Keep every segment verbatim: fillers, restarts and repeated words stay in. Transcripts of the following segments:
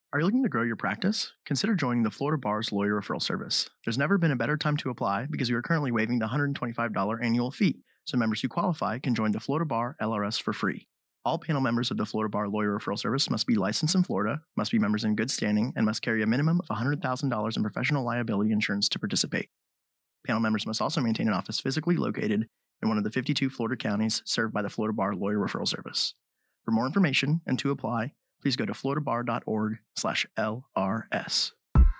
Are you looking to grow your practice? Consider joining the Florida Bar's Lawyer Referral Service. There's never been a better time to apply because we are currently waiving the one hundred twenty-five dollars annual fee, so members who qualify can join the Florida Bar L R S for free. All panel members of the Florida Bar Lawyer Referral Service must be licensed in Florida, must be members in good standing, and must carry a minimum of one hundred thousand dollars in professional liability insurance to participate. Panel members must also maintain an office physically located in one of the fifty-two Florida counties served by the Florida Bar Lawyer Referral Service. For more information and to apply, please go to floridabar.org slash LRS.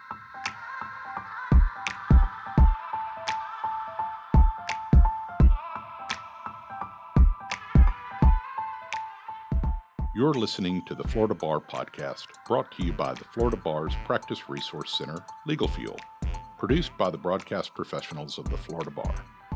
You're listening to the Florida Bar Podcast, brought to you by the Florida Bar's Practice Resource Center, Legal Fuel, produced by the broadcast professionals of the Florida Bar.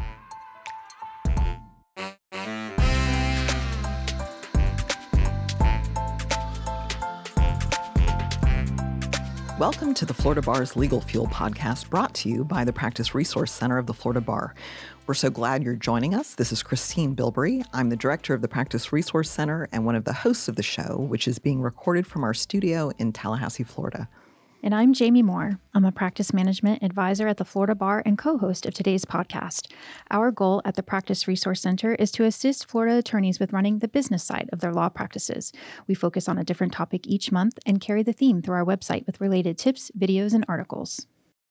Welcome to the Florida Bar's Legal Fuel podcast, brought to you by the Practice Resource Center of the Florida Bar. We're so glad you're joining us. This is Christine Bilbrey. I'm the director of the Practice Resource Center and one of the hosts of the show, which is being recorded from our studio in Tallahassee, Florida. And I'm Jamie Moore. I'm a practice management advisor at the Florida Bar and co-host of today's podcast. Our goal at the Practice Resource Center is to assist Florida attorneys with running the business side of their law practices. We focus on a different topic each month and carry the theme through our website with related tips, videos, and articles.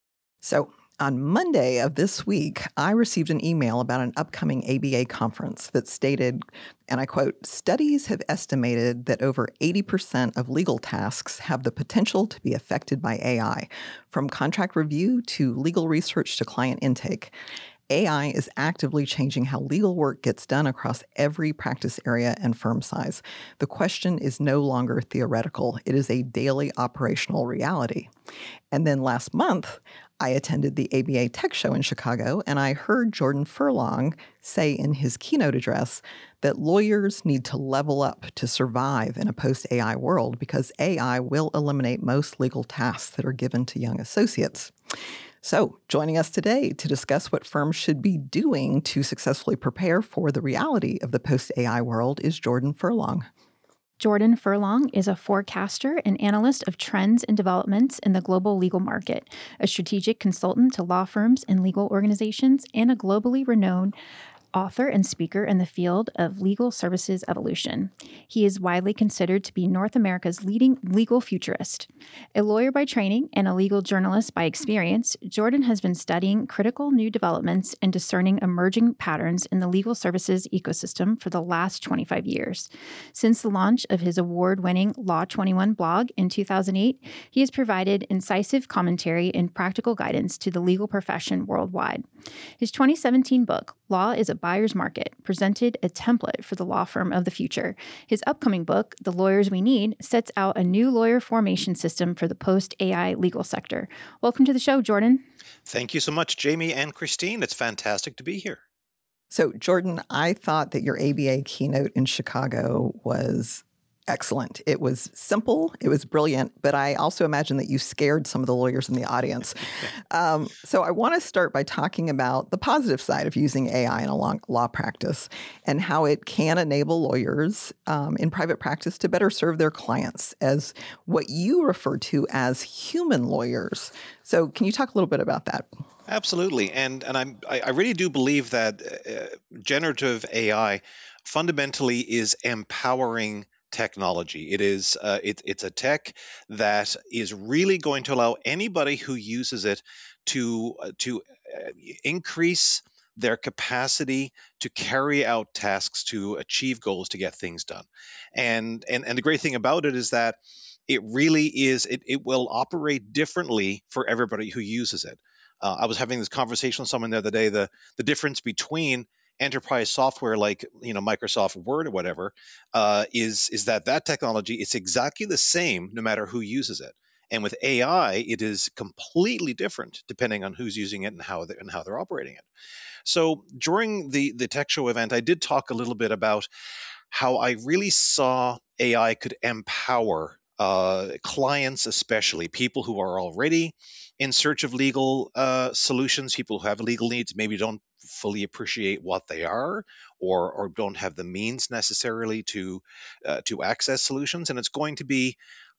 So, on Monday of this week, I received an email about an upcoming A B A conference that stated, and I quote, "Studies have estimated that over eighty percent of legal tasks have the potential to be affected by A I, from contract review to legal research to client intake. A I is actively changing how legal work gets done across every practice area and firm size. The question is no longer theoretical. It is a daily operational reality." And then last month, I attended the A B A Tech Show in Chicago, and I heard Jordan Furlong say in his keynote address that lawyers need to level up to survive in a post-A I world because A I will eliminate most legal tasks that are given to young associates. So, joining us today to discuss what firms should be doing to successfully prepare for the reality of the post-A I world is Jordan Furlong. Jordan Furlong is a forecaster and analyst of trends and developments in the global legal market, a strategic consultant to law firms and legal organizations, and a globally renowned author and speaker in the field of legal services evolution. He is widely considered to be North America's leading legal futurist. A lawyer by training and a legal journalist by experience, Jordan has been studying critical new developments and discerning emerging patterns in the legal services ecosystem for the last twenty-five years. Since the launch of his award-winning Law twenty-one blog in two thousand eight, he has provided incisive commentary and practical guidance to the legal profession worldwide. His twenty seventeen book, Law is a Buyer's Market, presented a template for the law firm of the future. His upcoming book, The Lawyers We Need, sets out a new lawyer formation system for the post-A I legal sector. Welcome to the show, Jordan. Thank you so much, Jamie and Christine. It's fantastic to be here. So, Jordan, I thought that your A B A keynote in Chicago was excellent. It was simple. It was brilliant. But I also imagine that you scared some of the lawyers in the audience. um, so I want to start by talking about the positive side of using A I in a long law practice and how it can enable lawyers um, in private practice to better serve their clients as what you refer to as human lawyers. So can you talk a little bit about that? Absolutely. And and I'm, I I really do believe that uh, generative A I fundamentally is empowering technology. It is uh, it, it's a tech that is really going to allow anybody who uses it to uh, to uh, increase their capacity to carry out tasks, to achieve goals, to get things done. And and and the great thing about it is that it really is it it will operate differently for everybody who uses it. Uh, I was having this conversation with someone the other day. The the difference between enterprise software like you know Microsoft Word or whatever uh, is is that that technology is exactly the same no matter who uses it. And with A I, it is completely different depending on who's using it and how they, and how they're operating it. So during the the Tech Show event, I did talk a little bit about how I really saw A I could empower uh, clients, especially people who are already in search of legal uh, solutions, people who have legal needs, maybe don't fully appreciate what they are, or or don't have the means necessarily to uh, to access solutions. And it's going to be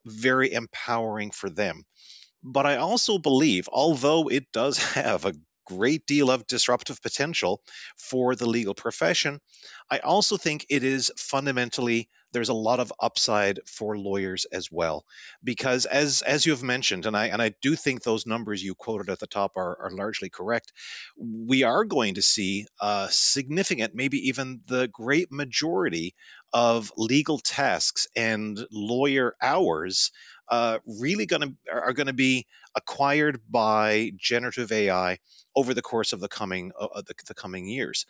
very empowering for them. But I also believe, although it does have a great deal of disruptive potential for the legal profession, I also think it is fundamentally, there's a lot of upside for lawyers as well. Because as as you have mentioned, and I and I do think those numbers you quoted at the top are, are largely correct, we are going to see a significant, maybe even the great majority of legal tasks and lawyer hours uh, really going to are going to be acquired by generative A I over the course of the coming uh, the, the coming years.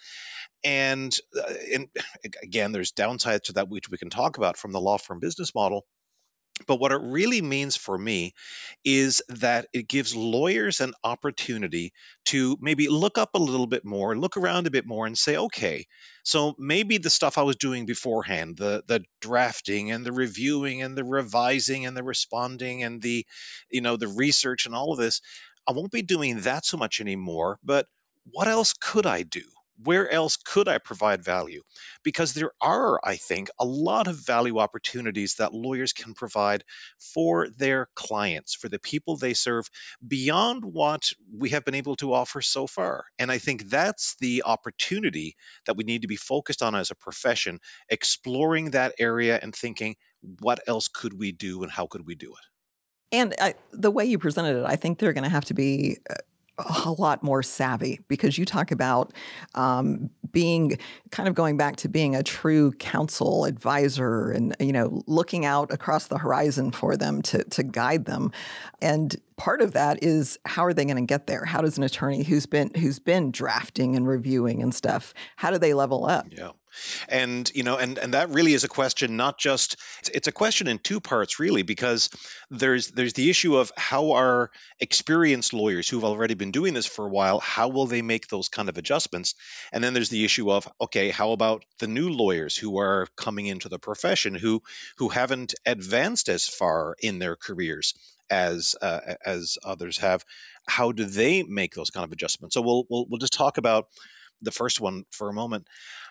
And, uh, and again, there's downsides to that which we can talk about from the law firm business model. But what it really means for me is that it gives lawyers an opportunity to maybe look up a little bit more, look around a bit more and say, okay, so maybe the stuff I was doing beforehand, the the drafting and the reviewing and the revising and the responding and the, you know, the research and all of this, I won't be doing that so much anymore, but what else could I do? Where else could I provide value? Because there are, I think, a lot of value opportunities that lawyers can provide for their clients, for the people they serve, beyond what we have been able to offer so far. And I think that's the opportunity that we need to be focused on as a profession, exploring that area and thinking, what else could we do and how could we do it? And I, the way you presented it, I think they're going to have to be uh, a lot more savvy, because you talk about um, being kind of going back to being a true counsel advisor and, you know, looking out across the horizon for them to, to guide them. And part of that is, how are they going to get there? How does an attorney who's been who's been drafting and reviewing and stuff, how do they level up? Yeah. And, you know, and, and that really is a question, not just, it's, it's a question in two parts, really, because there's there's the issue of how are experienced lawyers who've already been doing this for a while, how will they make those kind of adjustments? And then there's the issue of, okay, how about the new lawyers who are coming into the profession, who who haven't advanced as far in their careers as uh, as others have? How do they make those kind of adjustments? So we'll we'll we'll just talk about the first one for a moment.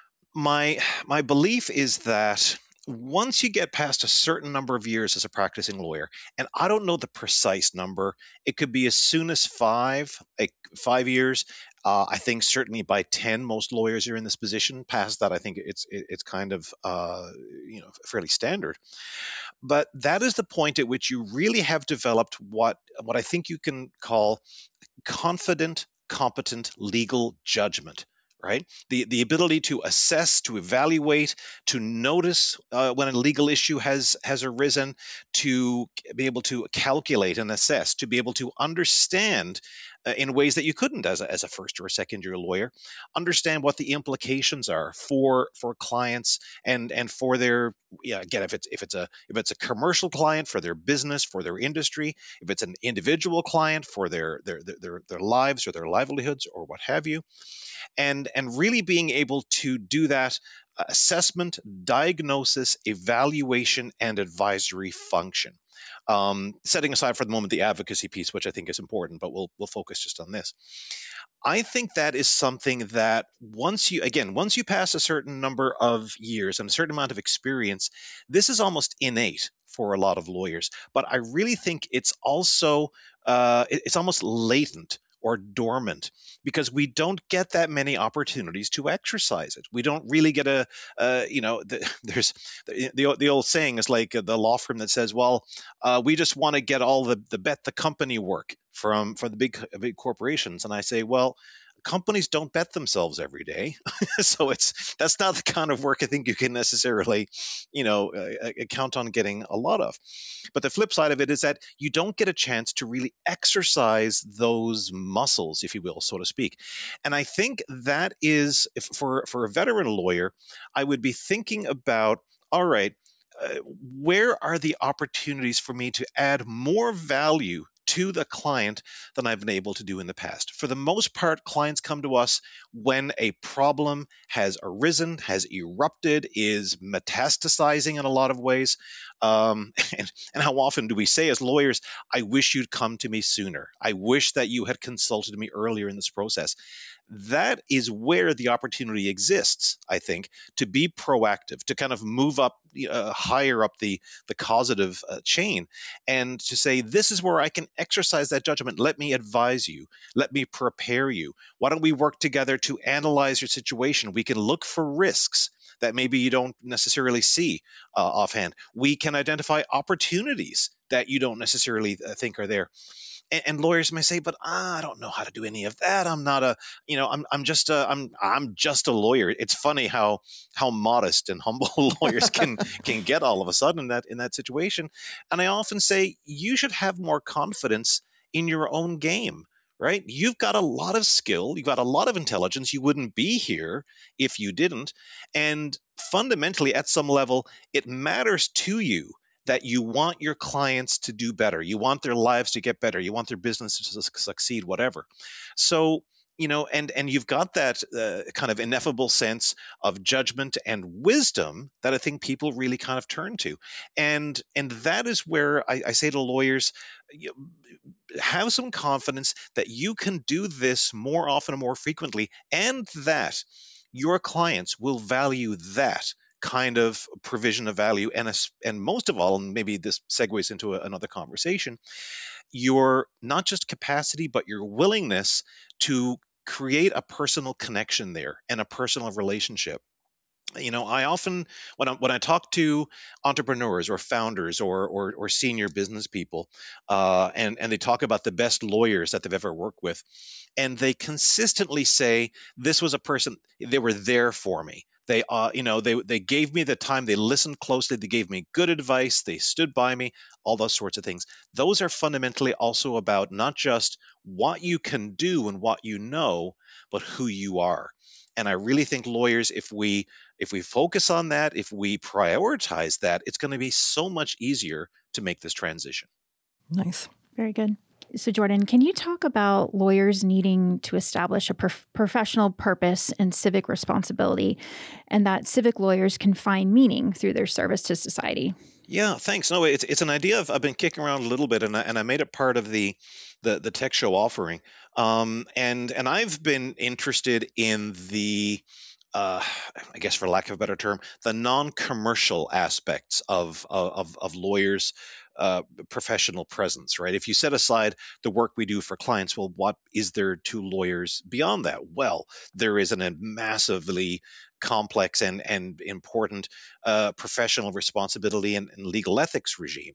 My my belief is that once you get past a certain number of years as a practicing lawyer, and I don't know the precise number, it could be as soon as five, like five years. Uh, I think certainly by ten, most lawyers are in this position. Past that, I think it's it, it's kind of uh, you know fairly standard. But that is the point at which you really have developed what what I think you can call confident, competent legal judgment, right? The the ability to assess, to evaluate, to notice uh, when a legal issue has has arisen, to be able to calculate and assess, to be able to understand uh, in ways that you couldn't as a, as a first or a second year lawyer, understand what the implications are for for clients and and for their, yeah, again, if it's if it's a if it's a commercial client, for their business, for their industry, if it's an individual client, for their their their their, their lives or their livelihoods or what have you. And and really being able to do that uh, assessment, diagnosis, evaluation, and advisory function. Um, setting aside for the moment the advocacy piece, which I think is important, but we'll we'll focus just on this. I think that is something that once you, again, once you pass a certain number of years and a certain amount of experience, this is almost innate for a lot of lawyers. But I really think it's also, uh, it- it's almost latent or dormant, because we don't get that many opportunities to exercise it. We don't really get a, uh, you know, the, there's the, the the old saying is like the law firm that says, well, uh, we just want to get all the the bet the company work from for the big big corporations. And I say, well, companies don't bet themselves every day. So it's that's not the kind of work I think you can necessarily, you know, uh, uh, count on getting a lot of. But the flip side of it is that you don't get a chance to really exercise those muscles, if you will, so to speak. And I think that is, if for for a veteran lawyer, I would be thinking about, all right, uh, where are the opportunities for me to add more value to the client than I've been able to do in the past? For the most part, clients come to us when a problem has arisen, has erupted, is metastasizing in a lot of ways. Um, and, and how often do we say as lawyers, I wish you'd come to me sooner. I wish that you had consulted me earlier in this process. That is where the opportunity exists, I think, to be proactive, to kind of move up uh, higher up the, the causative uh, chain, and to say, this is where I can exercise that judgment. Let me advise you. Let me prepare you. Why don't we work together to analyze your situation? We can look for risks that maybe you don't necessarily see uh, offhand. We can identify opportunities that you don't necessarily uh, think are there. And, and lawyers may say, "But ah, I don't know how to do any of that. I'm not a, you know, I'm I'm just a, I'm I'm just a lawyer." It's funny how how modest and humble lawyers can can get all of a sudden in that in that situation. And I often say, you should have more confidence in your own game. Right? You've got a lot of skill, you've got a lot of intelligence. You wouldn't be here if you didn't. And fundamentally, at some level, it matters to you that you want your clients to do better. You want their lives to get better. You want their business to su- succeed, whatever. So, you know, and and you've got that uh, kind of ineffable sense of judgment and wisdom that I think people really kind of turn to, and and that is where I, I say to lawyers, you, have some confidence that you can do this more often and more frequently, and that your clients will value that kind of provision of value. And, as- and most of all, and maybe this segues into a, another conversation, your not just capacity, but your willingness to create a personal connection there and a personal relationship. You know, I often when I when I talk to entrepreneurs or founders or or, or senior business people, uh, and and they talk about the best lawyers that they've ever worked with, and they consistently say, this was a person, they were there for me. They, uh, you know, they they gave me the time. They listened closely. They gave me good advice. They stood by me. All those sorts of things. Those are fundamentally also about not just what you can do and what you know, but who you are. And I really think lawyers, if we if we focus on that, if we prioritize that, it's going to be so much easier to make this transition. Nice. Very good. So, Jordan, can you talk about lawyers needing to establish a prof- professional purpose and civic responsibility, and that civic lawyers can find meaning through their service to society? Yeah, thanks. No, it's it's an idea I've, I've been kicking around a little bit, and I, and I made it part of the the the tech show offering. Um, and and I've been interested in the uh, I guess for lack of a better term, the non-commercial aspects of of of lawyers' uh, professional presence, right? If you set aside the work we do for clients, well, what is there to lawyers beyond that? Well, there is an, a massively complex and and important uh, professional responsibility and, and legal ethics regime.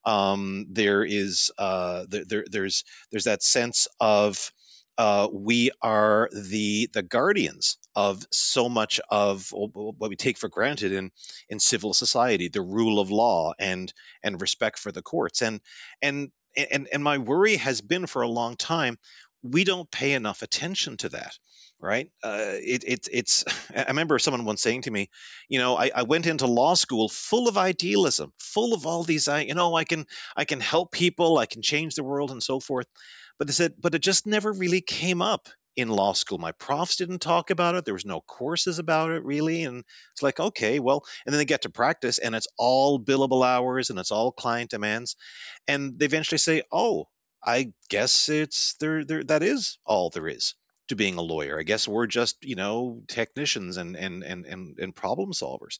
Um, there is uh, there, there there's there's that sense of uh, we are the the guardians of so much of what we take for granted in in civil society, the rule of law and and respect for the courts. And and and and my worry has been for a long time, we don't pay enough attention to that. Right? Uh, it, it, it's. I remember someone once saying to me, you know, I, I went into law school full of idealism, full of all these, I, you know, I can I can help people, I can change the world, and so forth. But they said, but it just never really came up in law school. My profs didn't talk about it. There was no courses about it really. And it's like, okay, well, and then they get to practice and it's all billable hours and it's all client demands. And they eventually say, oh, I guess it's there, there that is all there is to being a lawyer. I guess we're just, you know, technicians and and and and, and problem solvers.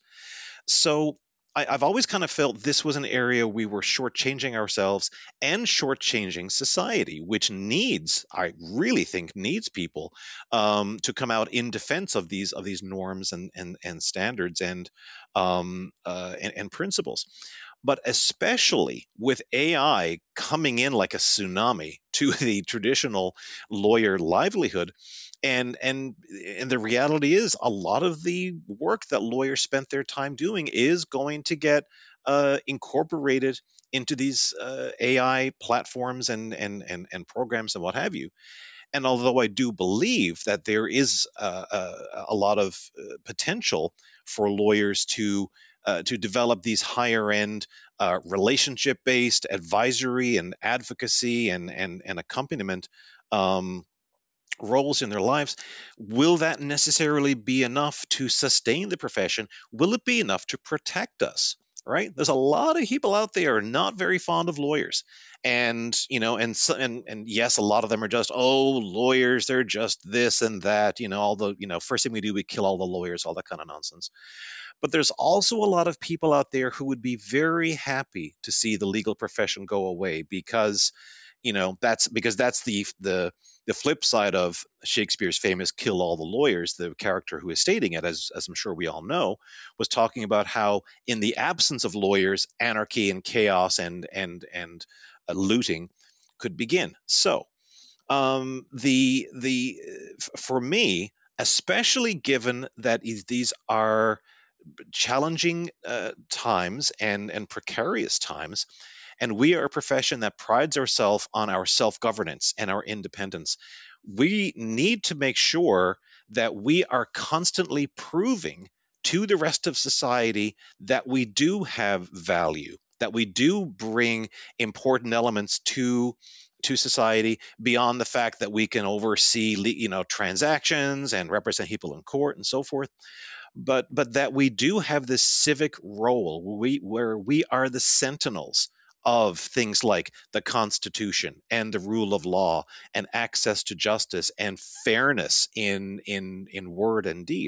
So I, I've always kind of felt this was an area we were shortchanging ourselves and shortchanging society, which needs, I really think, needs people um, to come out in defense of these of these norms and and, and standards and, um, uh, and and principles. But especially with A I coming in like a tsunami to the traditional lawyer livelihood, and and and the reality is a lot of the work that lawyers spent their time doing is going to get uh, incorporated into these uh, A I platforms and, and and and programs and what have you. And although I do believe that there is uh, a, a lot of uh, potential for lawyers to uh, to develop these higher end uh, relationship based advisory and advocacy and and, and accompaniment um, roles in their lives, will that necessarily be enough to sustain the profession? Will it be enough to protect us right? There's a lot of people out there not very fond of lawyers. And, you know, and, so, and, and yes, a lot of them are just, oh, lawyers, they're just this and that, you know, all the, you know, first thing we do, we kill all the lawyers, all that kind of nonsense. But there's also a lot of people out there who would be very happy to see the legal profession go away, because, you know, that's because that's the the the flip side of Shakespeare's famous "kill all the lawyers." The character who is stating it, as as I'm sure we all know, was talking about how in the absence of lawyers, anarchy and chaos and and and uh, looting could begin. So um, the the f- for me, especially given that is- these are challenging uh, times and and precarious times, and we are a profession that prides ourselves on our self-governance and our independence. We need to make sure that we are constantly proving to the rest of society that we do have value, that we do bring important elements to to society beyond the fact that we can oversee le- you know transactions and represent people in court and so forth, but but that we do have this civic role where we where we are the sentinels of things like the Constitution and the rule of law and access to justice and fairness in in in word and deed.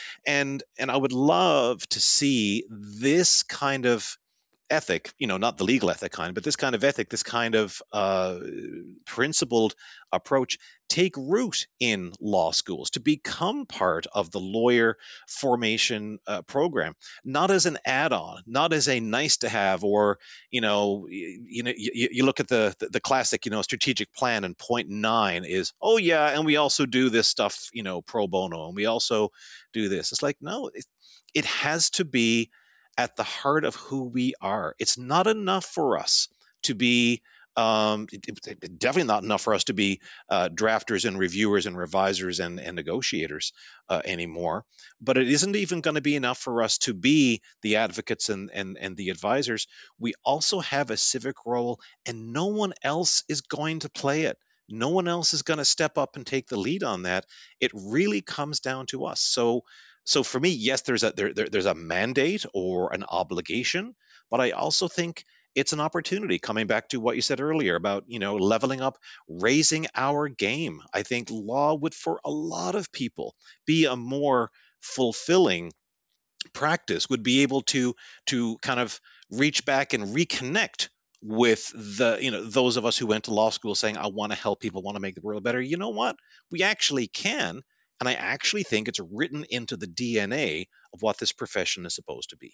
And and I would love to see this kind of ethic, you know, not the legal ethic kind, but this kind of ethic, this kind of uh, principled approach take root in law schools to become part of the lawyer formation uh, program, not as an add-on, not as a nice to have, or, you know, you, you know, you, you look at the, the, the classic, you know, strategic plan, and point nine is, oh yeah, and we also do this stuff, you know, pro bono, and we also do this. It's like, no, it, it has to be at the heart of who we are. It's not enough for us to be, um, it, it- it- definitely not enough for us to be uh, drafters and reviewers and revisers and, and negotiators uh, anymore. But it isn't even going to be enough for us to be the advocates and, and, and the advisors. We also have a civic role, and no one else is going to play it. No one else is going to step up and take the lead on that. It really comes down to us. So so for me, yes, there's a there, there there's a mandate or an obligation, but I also think it's an opportunity. Coming back to what you said earlier about, you know, leveling up, raising our game. I think law would, for a lot of people, be a more fulfilling practice, would be able to to kind of reach back and reconnect with the, you know, those of us who went to law school saying, I want to help people, want to make the world better. You know what, we actually can, and I actually think it's written into the D N A of what this profession is supposed to be.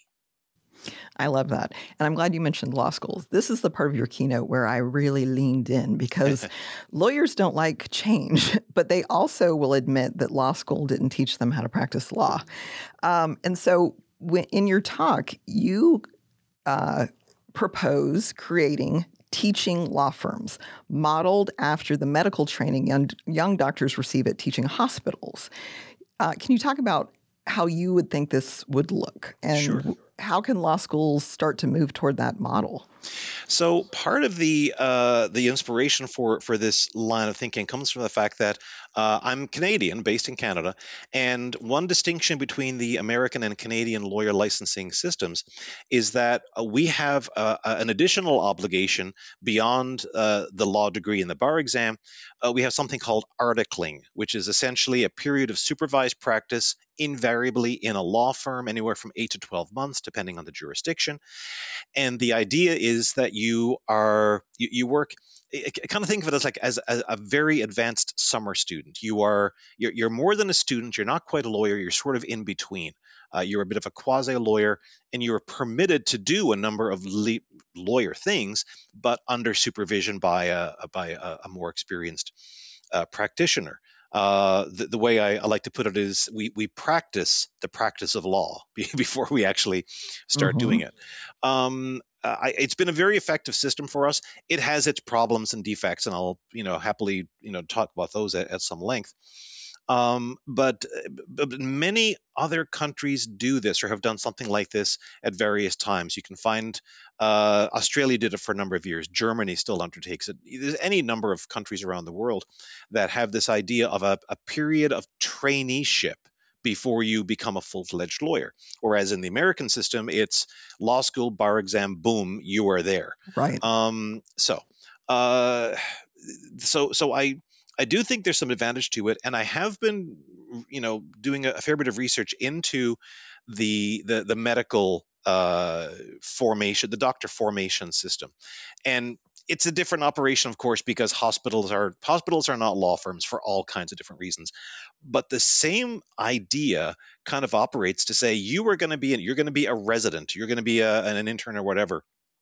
I love that. And I'm glad you mentioned law schools. This is the part of your keynote where I really leaned in, because lawyers don't like change, but they also will admit that law school didn't teach them how to practice law. Um, and so when, in your talk, you uh, propose creating teaching law firms modeled after the medical training young, young doctors receive at teaching hospitals. Uh, can you talk about how you would think this would look, and Sure. how can law schools start to move toward that model? So part of the uh, the inspiration for for this line of thinking comes from the fact that uh, I'm Canadian, based in Canada, and one distinction between the American and Canadian lawyer licensing systems is that uh, we have uh, uh, an additional obligation beyond uh, the law degree and the bar exam. Uh, we have something called articling, which is essentially a period of supervised practice, invariably in a law firm, anywhere from eight to twelve months, depending on the jurisdiction. And the idea is that you are you, you work, I, I kind of think of it as like as a, a very advanced summer student. You are you're, you're more than a student. You're not quite a lawyer. You're sort of in between. Uh, you're a bit of a quasi lawyer, and you're permitted to do a number of le- lawyer things, but under supervision by a, a by a, a more experienced uh, practitioner. Uh, the, the way I, I like to put it is we, we practice the practice of law before we actually start Mhm. doing it. Um, uh, I, it's been a very effective system for us. It has its problems and defects, and I'll, you know, happily, you know, talk about those at, at some length. Um, but, but many other countries do this or have done something like this at various times. You can find uh, Australia did it for a number of years. Germany still undertakes it. There's any number of countries around the world that have this idea of a, a period of traineeship before you become a full-fledged lawyer. Whereas in the American system, it's law school, bar exam, boom, you are there. Right. Um, so, uh, so, so I, I do think there's some advantage to it, and I have been, you know, doing a, a fair bit of research into the the, the medical uh, formation, the doctor formation system, and it's a different operation, of course, because hospitals are hospitals are not law firms for all kinds of different reasons. But the same idea kind of operates to say you are going to be you're going to be a resident, you're going to be a, an intern or whatever.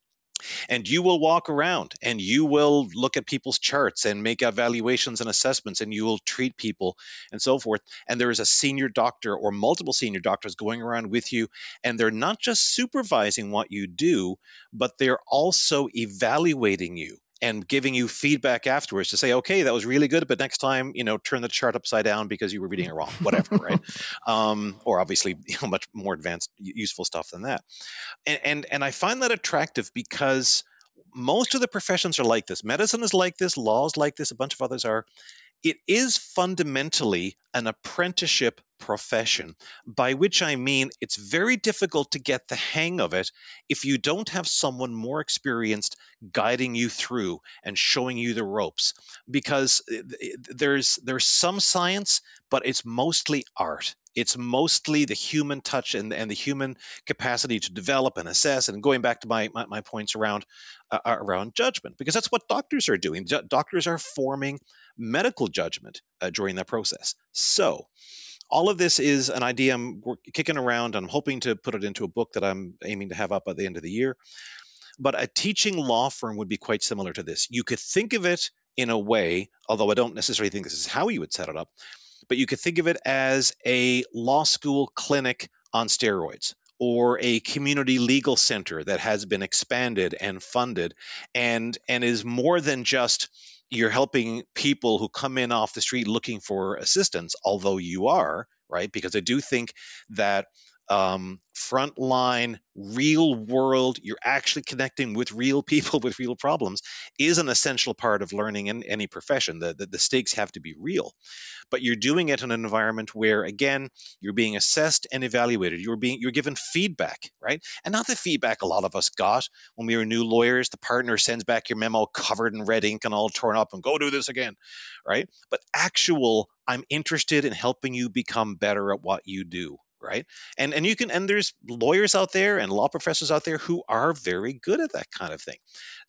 And you will walk around and you will look at people's charts and make evaluations and assessments, and you will treat people and so forth. And there is a senior doctor or multiple senior doctors going around with you, and they're not just supervising what you do, but they're also evaluating you and giving you feedback afterwards to say, okay, that was really good, but next time, you know, turn the chart upside down because you were reading it wrong, whatever, right? Um, or obviously, you know, much more advanced, useful stuff than that. And, and and I find that attractive because most of the professions are like this. Medicine is like this, law is like this, a bunch of others are. It is fundamentally an apprenticeship profession, by which I mean it's very difficult to get the hang of it if you don't have someone more experienced guiding you through and showing you the ropes. Because there's there's some science, but it's mostly art. It's mostly the human touch and, and the human capacity to develop and assess. And going back to my my, my points around uh, around judgment, because that's what doctors are doing. Do- doctors are forming medical judgment uh, during that process. So all of this is an idea I'm kicking around, and I'm hoping to put it into a book that I'm aiming to have up at the end of the year. But a teaching law firm would be quite similar to this. You could think of it in a way, although I don't necessarily think this is how you would set it up, but you could think of it as a law school clinic on steroids, or a community legal center that has been expanded and funded and and is more than just you're helping people who come in off the street looking for assistance, although you are, right? Because I do think that um, frontline, real world, you're actually connecting with real people with real problems is an essential part of learning in any profession. The, the, the stakes have to be real. But you're doing it in an environment where, again, you're being assessed and evaluated. You're being you're given feedback, right? And not the feedback a lot of us got when we were new lawyers. The partner sends back your memo covered in red ink and all torn up and go do this again, right? But actual, I'm interested in helping you become better at what you do. Right. And and you can and there's lawyers out there and law professors out there who are very good at that kind of thing.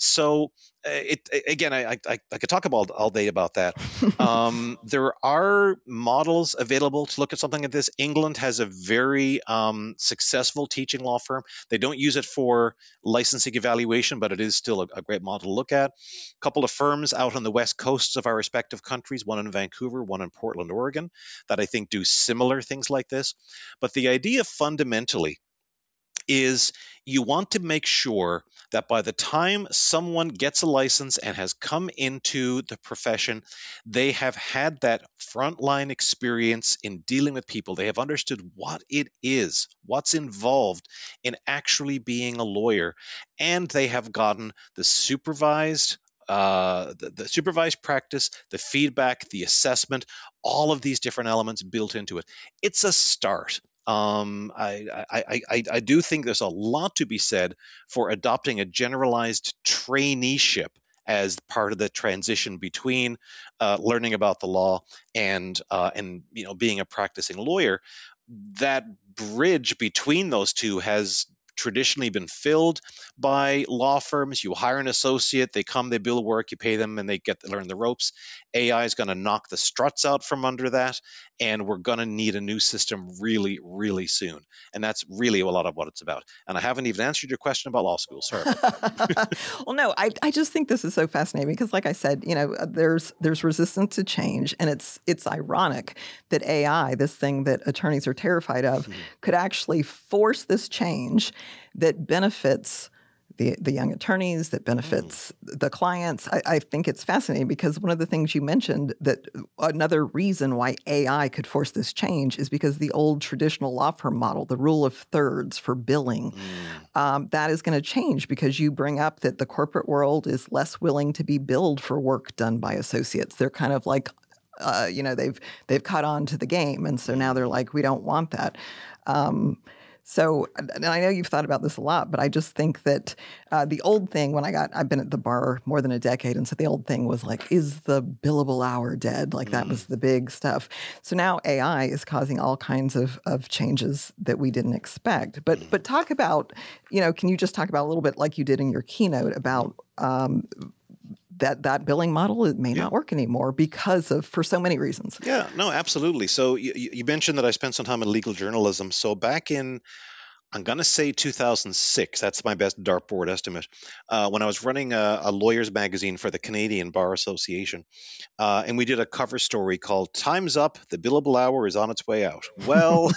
So uh, it again, I, I I could talk about all day about that. Um, there are models available to look at something like this. England has a very um, successful teaching law firm. They don't use it for licensing evaluation, but it is still a, a great model to look at. A couple of firms out on the west coasts of our respective countries, one in Vancouver, one in Portland, Oregon, that I think do similar things like this. But the idea fundamentally is you want to make sure that by the time someone gets a license and has come into the profession, they have had that frontline experience in dealing with people. They have understood what it is, what's involved in actually being a lawyer, and they have gotten the supervised Uh, the, the supervised practice, the feedback, the assessment, all of these different elements built into it. It's a start. Um, I, I, I, I do think there's a lot to be said for adopting a generalized traineeship as part of the transition between uh, learning about the law and uh, and you know being a practicing lawyer. That bridge between those two has traditionally been filled by law firms. You hire an associate, they come, they bill work, you pay them, and they get to learn the ropes. A I is going to knock the struts out from under that, and we're going to need a new system really, really soon. And that's really a lot of what it's about. And I haven't even answered your question about law school. Sorry. Well, no, I, I just think this is so fascinating because, like I said, you know, there's there's resistance to change, and it's it's ironic that A I, this thing that attorneys are terrified of, mm-hmm. could actually force this change that benefits the the young attorneys, that benefits mm. the clients. I, I think it's fascinating because one of the things you mentioned, that another reason why A I could force this change is because the old traditional law firm model, the rule of thirds for billing, mm. um, that is going to change because you bring up that the corporate world is less willing to be billed for work done by associates. They're kind of like Uh, you know, they've they've caught on to the game, and so now they're like, we don't want that. Um, so, and I know you've thought about this a lot, but I just think that uh, the old thing when I got, I've been at the bar more than a decade, and so the old thing was like, is the billable hour dead? Like that was the big stuff. So now A I is causing all kinds of of changes that we didn't expect. But but talk about, you know, can you just talk about a little bit like you did in your keynote about um, that that billing model? It may Yeah. not work anymore because of, for so many reasons. Yeah, no, absolutely. So you, you you mentioned that I spent some time in legal journalism. So back in, I'm going to say two thousand six, that's my best dartboard estimate, uh, when I was running a, a lawyer's magazine for the Canadian Bar Association. Uh, and we did a cover story called Time's Up, the Billable Hour is on its way out. Well,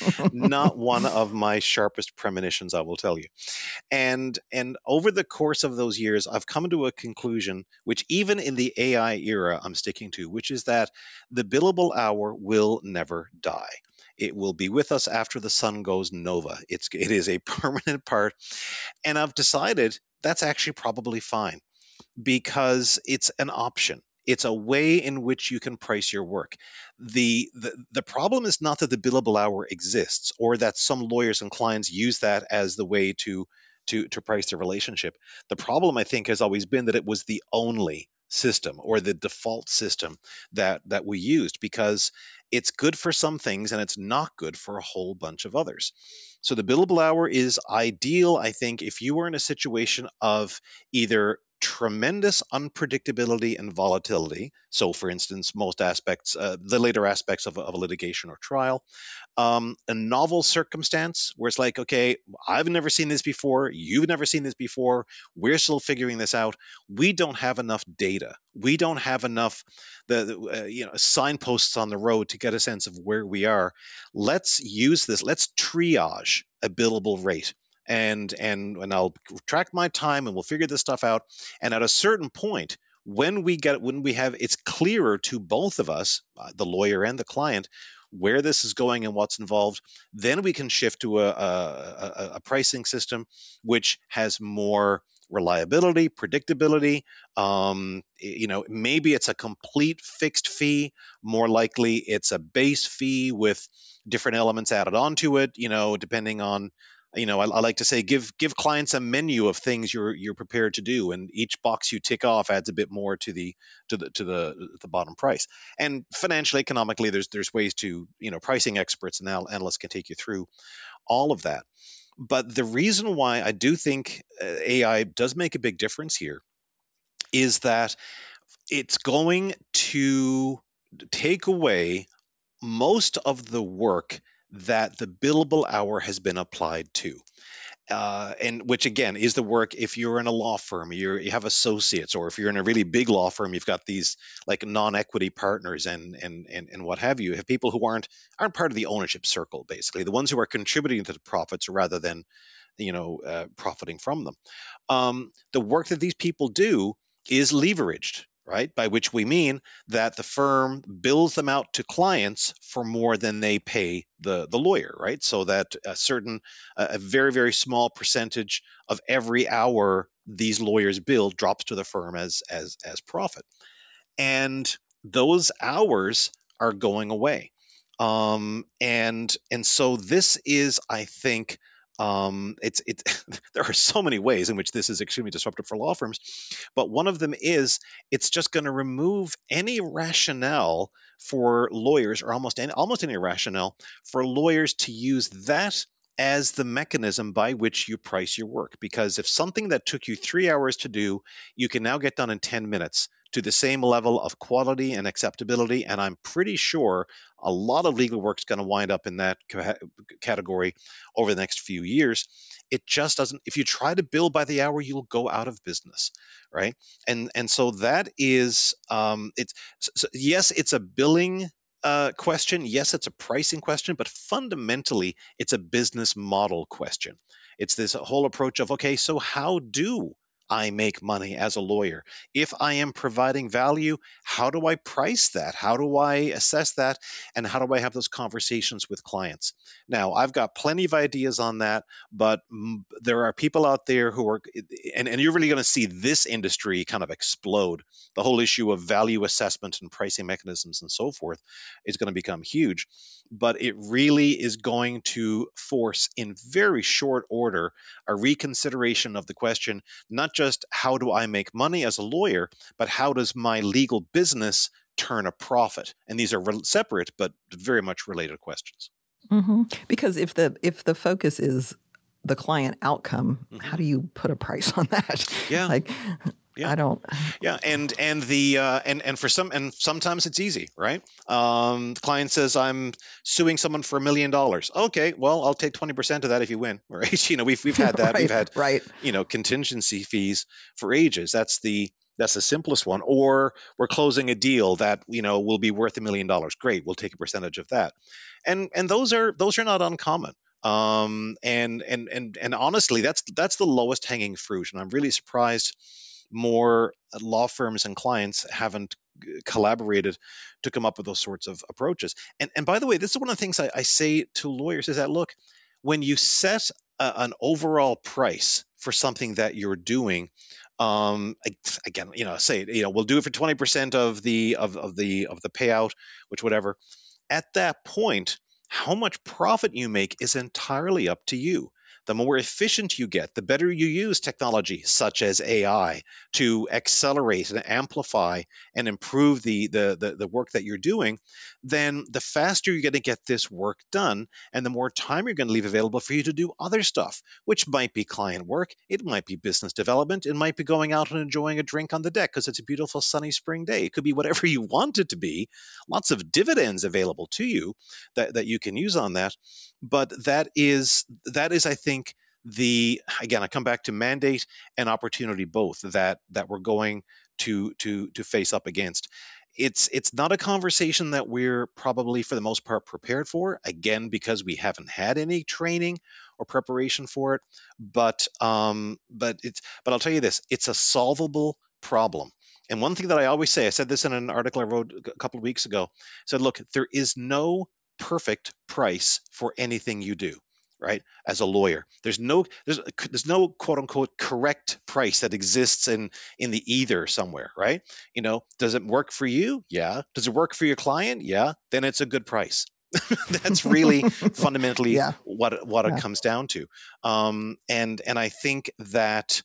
not one of my sharpest premonitions, I will tell you. And and over the course of those years, I've come to a conclusion, which even in the A I era, I'm sticking to, which is that the billable hour will never die. It will be with us after the sun goes nova. It's it is a permanent part, and I've decided that's actually probably fine because it's an option. It's a way in which you can price your work. The, the the problem is not that the billable hour exists or that some lawyers and clients use that as the way to to to price their relationship. The problem, I think, has always been that it was the only system or the default system that that we used because it's good for some things and it's not good for a whole bunch of others. So the billable hour is ideal, I think, if you are in a situation of either tremendous unpredictability and volatility. So, for instance, most aspects, uh, the later aspects of a, of a litigation or trial, um, a novel circumstance where it's like, okay, I've never seen this before, you've never seen this before, we're still figuring this out. We don't have enough data. We don't have enough the, the uh, you know signposts on the road to get a sense of where we are. Let's use this. Let's triage a billable rate and and and I'll track my time and we'll figure this stuff out. And at a certain point, when we get when we have it's clearer to both of us, uh, the lawyer and the client, where this is going and what's involved, then we can shift to a, a, a, a pricing system which has more reliability, predictability. Um, you know, maybe it's a complete fixed fee. More likely, it's a base fee with different elements added onto it. You know, depending on you know, I, I like to say give give clients a menu of things you're you're prepared to do, and each box you tick off adds a bit more to the to the to the the bottom price. And financially, economically, there's there's ways to you know pricing experts and anal- analysts can take you through all of that. But the reason why I do think uh, A I does make a big difference here is that it's going to take away most of the work that the billable hour has been applied to. Uh, and which again is the work if you're in a law firm, you're, you have associates, or if you're in a really big law firm, you've got these like non-equity partners and and and, and what have you. You have people who aren't aren't part of the ownership circle, basically, the ones who are contributing to the profits rather than you know uh, profiting from them. Um, the work that these people do is leveraged, right? By which we mean that the firm bills them out to clients for more than they pay the, the lawyer, right? So that a certain, a very, very small percentage of every hour these lawyers bill drops to the firm as, as, as profit. And those hours are going away. Um, and, and so this is, I think, um, it's it. There are so many ways in which this is extremely disruptive for law firms, but one of them is it's just going to remove any rationale for lawyers, or almost any almost any rationale for lawyers to use that as the mechanism by which you price your work. Because if something that took you three hours to do, you can now get done in ten minutes to the same level of quality and acceptability. And I'm pretty sure a lot of legal work is going to wind up in that ca- category over the next few years. It just doesn't, if you try to bill by the hour, you'll go out of business, right? And and so that is, um, it's so yes, it's a billing uh, question. Yes, it's a pricing question, but fundamentally, it's a business model question. It's this whole approach of, okay, so how do I make money as a lawyer? If I am providing value, how do I price that? How do I assess that? And how do I have those conversations with clients? Now, I've got plenty of ideas on that, but mm, there are people out there who are, and, and you're really going to see this industry kind of explode. The whole issue of value assessment and pricing mechanisms and so forth is going to become huge. But it really is going to force, in very short order, a reconsideration of the question, not just how do I make money as a lawyer, but how does my legal business turn a profit? And these are re- separate, but very much related questions. Mm-hmm. Because if the if the focus is the client outcome, Mhm. how do you put a price on that? Yeah. Like, Yeah. I don't. Yeah, and and the uh, and and for some and sometimes it's easy, right? Um, the client says, "I'm suing someone for a million dollars." Okay, well, I'll take twenty percent of that if you win, right? You know, we've we've had that. right, We've had right. you know contingency fees for ages. That's the that's the simplest one. Or we're closing a deal that you know will be worth a million dollars. Great, we'll take a percentage of that. And and those are those are not uncommon. Um, and and and and honestly, that's that's the lowest hanging fruit. And I'm really surprised more law firms and clients haven't g- collaborated to come up with those sorts of approaches. And and by the way, this is one of the things I, I say to lawyers is that look, when you set a, an overall price for something that you're doing, um, ag- again, you know, say you know we'll do it for twenty percent of the of, of the of the payout, which whatever. At that point, how much profit you make is entirely up to you. The more efficient you get, the better you use technology such as A I to accelerate and amplify and improve the, the, the, the work that you're doing, then the faster you're going to get this work done and the more time you're going to leave available for you to do other stuff, which might be client work, it might be business development, it might be going out and enjoying a drink on the deck because it's a beautiful sunny spring day. It could be whatever you want it to be. Lots of dividends available to you that, that you can use on that. But that is that is, I think, the again, I come back to mandate and opportunity both that that we're going to to to face up against. It's it's not a conversation that we're probably for the most part prepared for, again, because we haven't had any training or preparation for it. But um, but it's but I'll tell you this, it's a solvable problem. And one thing that I always say, I said this in an article I wrote a couple of weeks ago, I said, look, there is no perfect price for anything you do, right? As a lawyer, there's no there's there's no quote unquote correct price that exists in in the either somewhere, right? You know, does it work for you? Yeah. Does it work for your client? Yeah. Then it's a good price. That's really fundamentally Yeah. what what Yeah. it comes down to. Um, and and I think that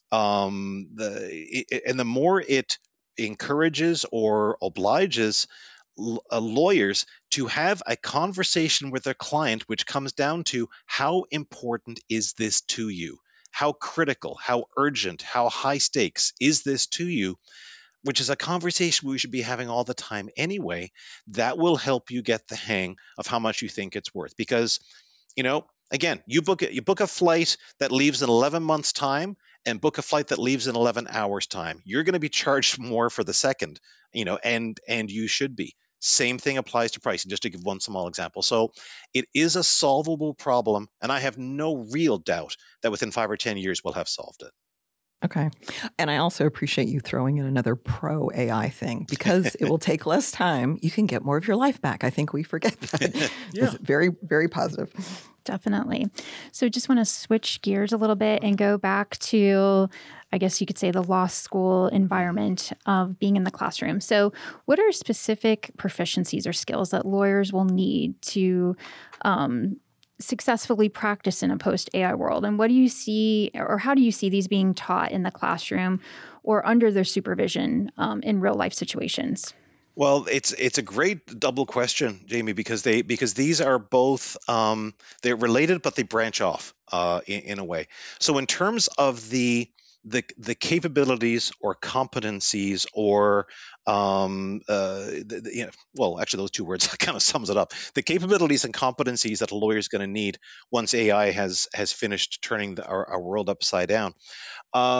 um, the it, and the more it encourages or obliges l- uh, lawyers to have a conversation with their client, which comes down to how important is this to you? How critical, how urgent, how high stakes is this to you? Which is a conversation we should be having all the time anyway. That will help you get the hang of how much you think it's worth. Because, you know, again, you book a, you book a flight that leaves in eleven months' time and book a flight that leaves in eleven hours' time. You're going to be charged more for the second, you know, and and you should be. Same thing applies to pricing, just to give one small example. So it is a solvable problem, and I have no real doubt that within five or ten years we'll have solved it. Okay. And I also appreciate you throwing in another pro A I thing because it will take less time. You can get more of your life back. I think we forget that. Yeah. It's very, very positive. Definitely. So just want to switch gears a little bit and go back to, I guess you could say, the law school environment of being in the classroom. So what are specific proficiencies or skills that lawyers will need to um, successfully practice in a post-A I world? And what do you see, or how do you see these being taught in the classroom or under their supervision um, in real life situations? Well, it's it's a great double question, Jamie, because they because these are both um, they're related, but they branch off uh, in, in a way. So in terms of the the the capabilities or competencies or um, uh, the, the, you know, well, actually, those two words kind of sums it up. The capabilities and competencies that a lawyer is going to need once A I has has finished turning the, our, our world upside down. Uh,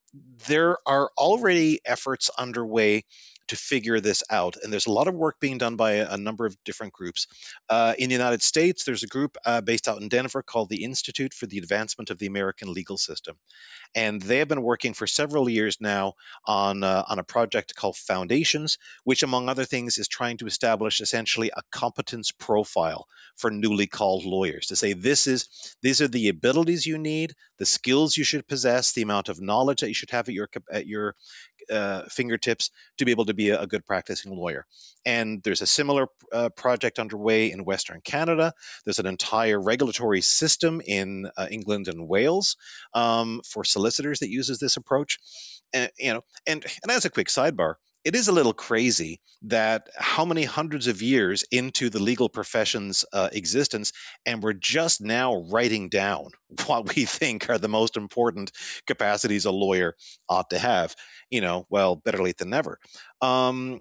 there are already efforts underway to figure this out. And there's a lot of work being done by a, a number of different groups. Uh, in the United States, there's a group uh, based out in Denver called the Institute for the Advancement of the American Legal System. And they have been working for several years now on, uh, on a project called Foundations, which, among other things, is trying to establish essentially a competence profile for newly called lawyers to say this is these are the abilities you need, the skills you should possess, the amount of knowledge that you should have at your at your uh, fingertips to be able to be a, a good practicing lawyer. And there's a similar uh, project underway in Western Canada. There's an entire regulatory system in uh, England and Wales um, for solicitors that uses this approach. And, you know, and and as a quick sidebar, it is a little crazy that how many hundreds of years into the legal profession's uh, existence, and we're just now writing down what we think are the most important capacities a lawyer ought to have. You know, well, better late than never. Um,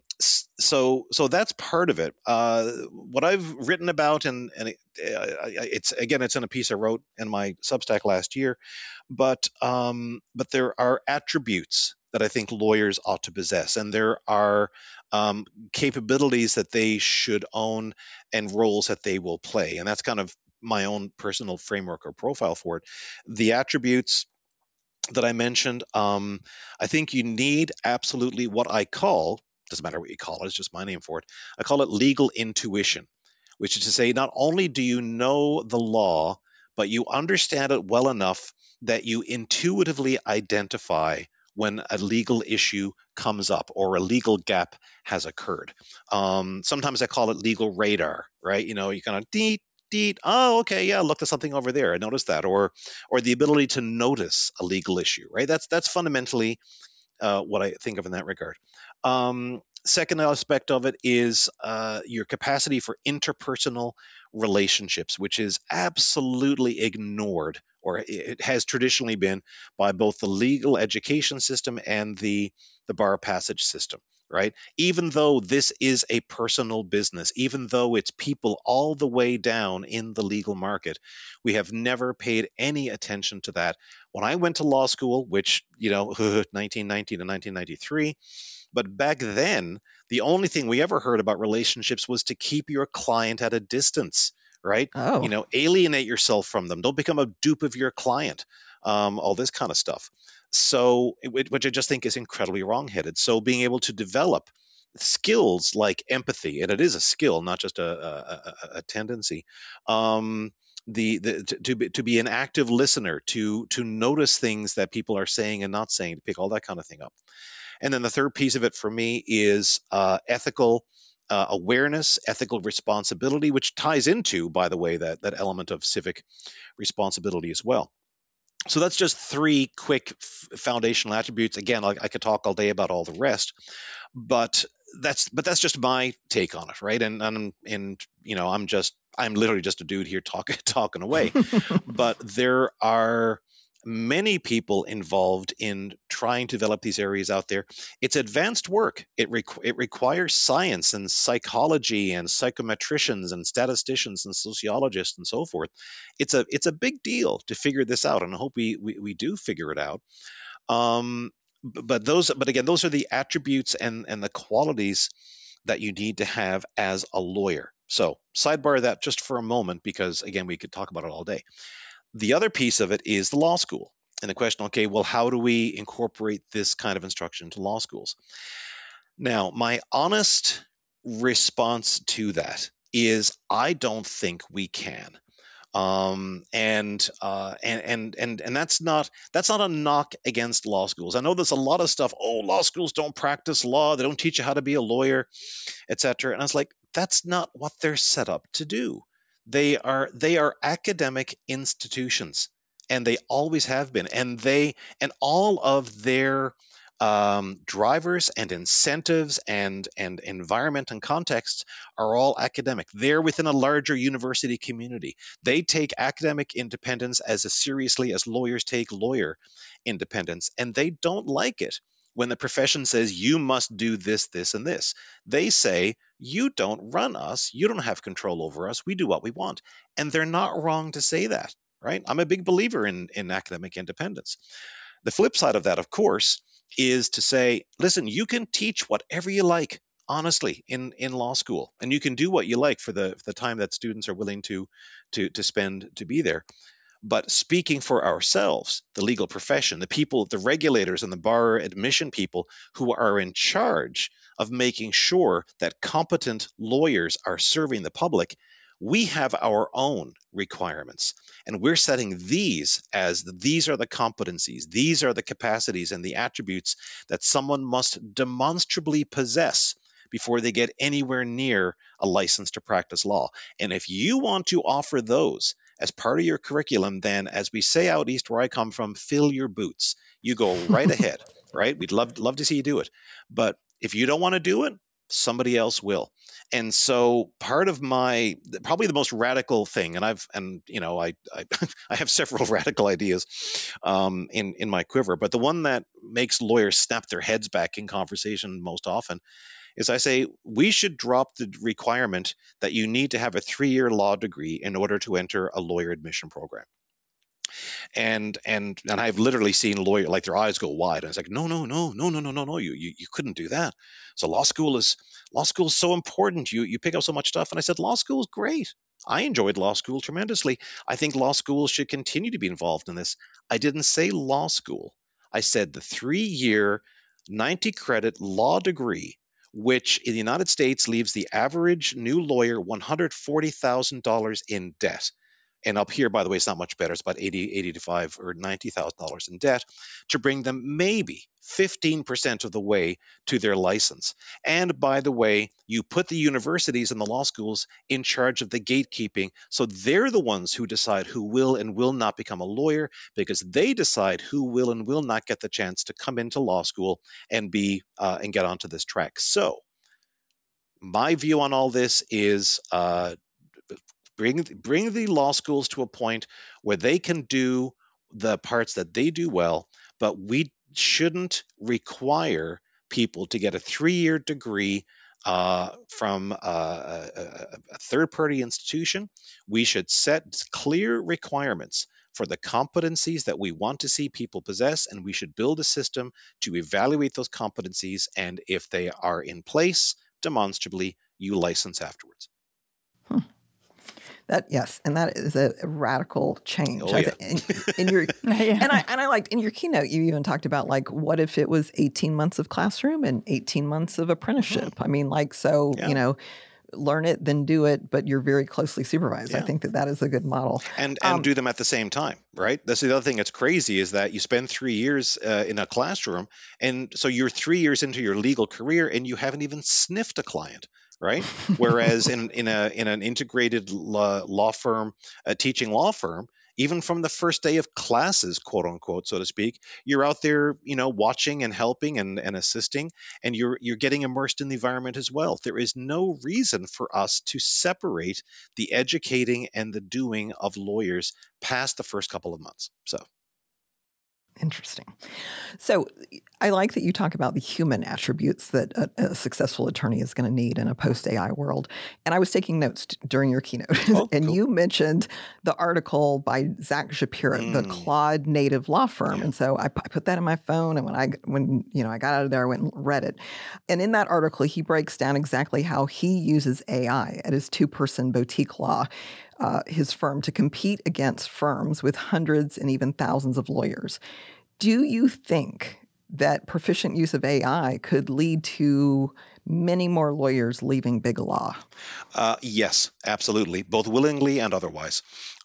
so, so that's part of it. Uh, what I've written about, and and it, it's again, it's in a piece I wrote in my Substack last year, but um, but there are attributes that I think lawyers ought to possess, and there are um, capabilities that they should own and roles that they will play, and that's kind of my own personal framework or profile for it. The attributes that I mentioned, um, I think you need absolutely what I call, doesn't matter what you call it, it's just my name for it, I call it legal intuition, which is to say not only do you know the law, but you understand it well enough that you intuitively identify when a legal issue comes up or a legal gap has occurred. Um, sometimes I call it legal radar, right? You know, you kind of deet, deet, oh, okay, yeah, look, there's something over there. I noticed that. Or or the ability to notice a legal issue, right? That's that's fundamentally uh, what I think of in that regard. Um, second aspect of it is uh, your capacity for interpersonal relationships, which is absolutely ignored, or it has traditionally been, by both the legal education system and the, the bar passage system, right? Even though this is a personal business, even though it's people all the way down in the legal market, we have never paid any attention to that. When I went to law school, which, you know, nineteen ninety to nineteen ninety-three, but back then, the only thing we ever heard about relationships was to keep your client at a distance, right? Oh. You know, alienate yourself from them. Don't become a dupe of your client. Um, all this kind of stuff. So, it, which I just think is incredibly wrongheaded. So, being able to develop skills like empathy, and it is a skill, not just a, a, a, a tendency. Um, the, the to, to be to be an active listener, to to notice things that people are saying and not saying, to pick all that kind of thing up. And then the third piece of it for me is uh, ethical uh, awareness, ethical responsibility, which ties into, by the way, that, that element of civic responsibility as well. So that's just three quick f- foundational attributes. Again, I, I could talk all day about all the rest, but that's but that's just my take on it, right? And and and you know, I'm just I'm literally just a dude here talking talking away. But there are many people involved in trying to develop these areas out there. It's advanced work. It, requ- it requires science and psychology and psychometricians and statisticians and sociologists and so forth. It's a it's a big deal to figure this out, and I hope we we, we do figure it out. Um, but those, but again, those are the attributes and and the qualities that you need to have as a lawyer. So sidebar that just for a moment, because again, we could talk about it all day. The other piece of it is the law school. And the question, okay, well, how do we incorporate this kind of instruction into law schools? Now, my honest response to that is I don't think we can. Um, and, uh, and and and and that's not that's not a knock against law schools. I know there's a lot of stuff. Oh, law schools don't practice law. They don't teach you how to be a lawyer, et cetera. And I was like, that's not what they're set up to do. They are they are academic institutions, and they always have been. And they and all of their um, drivers and incentives and and environment and contexts are all academic. They're within a larger university community. They take academic independence as as seriously as lawyers take lawyer independence, and they don't like it when the profession says you must do this, this, and this. They say, you don't run us. You don't have control over us. We do what we want. And they're not wrong to say that, right? I'm a big believer in, in academic independence. The flip side of that, of course, is to say, listen, you can teach whatever you like, honestly, in, in law school, and you can do what you like for the, for the time that students are willing to, to, to spend to be there. But speaking for ourselves, the legal profession, the people, the regulators and the bar admission people who are in charge of making sure that competent lawyers are serving the public, we have our own requirements. And we're setting these as the, these are the competencies, these are the capacities and the attributes that someone must demonstrably possess before they get anywhere near a license to practice law. And if you want to offer those as part of your curriculum, then, as we say out east where I come from, fill your boots. You go right ahead, right? We'd love, love to see you do it. But if you don't want to do it, somebody else will. And so part of my, probably the most radical thing, and I've, and you know, I, I, I have several radical ideas um, in, in my quiver, but the one that makes lawyers snap their heads back in conversation most often is I say we should drop the requirement that you need to have a three-year law degree in order to enter a lawyer admission program. And and and I've literally seen lawyers like their eyes go wide. And it's like, no, no, no, no, no, no, no, no. You you you couldn't do that. So law school is law school is so important. You you pick up so much stuff. And I said, law school is great. I enjoyed law school tremendously. I think law school should continue to be involved in this. I didn't say law school. I said the three-year, ninety credit law degree, which in the United States leaves the average new lawyer one hundred forty thousand dollars in debt. And up here, by the way, it's not much better. It's about eighty, eighty-five or ninety thousand dollars in debt to bring them maybe fifteen percent of the way to their license. And by the way, you put the universities and the law schools in charge of the gatekeeping. So they're the ones who decide who will and will not become a lawyer, because they decide who will and will not get the chance to come into law school and be uh, and get onto this track. So my view on all this is uh, Bring, bring the law schools to a point where they can do the parts that they do well, but we shouldn't require people to get a three-year degree uh, from uh, a, a third-party institution. We should set clear requirements for the competencies that we want to see people possess, and we should build a system to evaluate those competencies, and if they are in place, demonstrably, you license afterwards. Hmm. That yes, and that is a radical change. Oh, yeah. in, in your Yeah. and I and I liked in your keynote you even talked about like what if it was eighteen months of classroom and eighteen months of apprenticeship. Mm-hmm. I mean, like so yeah. you know, learn it then do it, but you're very closely supervised. Yeah. I think that that is a good model. And and um, do them at the same time, right? That's the other thing that's crazy is that you spend three years uh, in a classroom, and so you're three years into your legal career and you haven't even sniffed a client. Right. Whereas in, in a in an integrated law, law firm, a teaching law firm, even from the first day of classes, quote unquote, so to speak, you're out there, you know, watching and helping and, and assisting, and you're you're getting immersed in the environment as well. There is no reason for us to separate the educating and the doing of lawyers past the first couple of months. So. Interesting. So I like that you talk about the human attributes that a, a successful attorney is going to need in a post-A I world. And I was taking notes t- during your keynote. Oh, and cool. You mentioned the article by Zach Shapiro, mm. the Claude native law firm. Yeah. And so I, I put that in my phone. And when I when you know I got out of there, I went and read it. And in that article, he breaks down exactly how he uses A I at his two-person boutique law, uh, his firm, to compete against firms with hundreds and even thousands of lawyers. Do you think that proficient use of A I could lead to many more lawyers leaving big law? Uh, yes, absolutely, both willingly and otherwise.